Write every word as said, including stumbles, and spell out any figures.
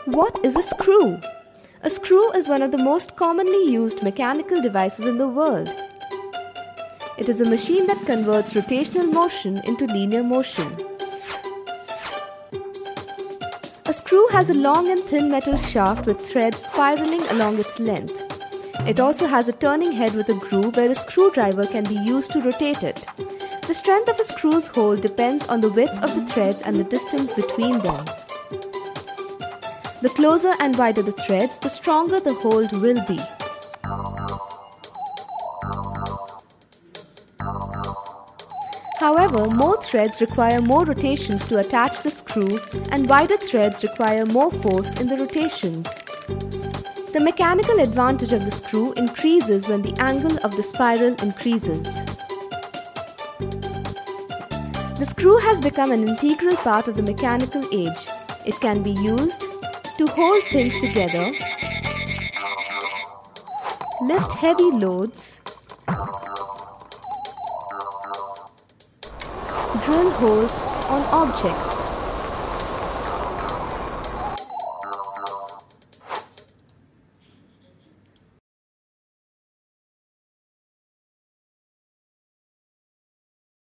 What is a screw? A screw is one of the most commonly used mechanical devices in the world. It is a machine that converts rotational motion into linear motion. A screw has a long and thin metal shaft with threads spiraling along its length. It also has a turning head with a groove where a screwdriver can be used to rotate it. The strength of a screw's hold depends on the width of the threads and the distance between them. The closer and wider the threads, the stronger the hold will be. However, more threads require more rotations to attach the screw, and wider threads require more force in the rotations. The mechanical advantage of the screw increases when the angle of the spiral increases. The screw has become an integral part of the mechanical age. It can be used to hold things together, lift heavy loads, drill holes on objects.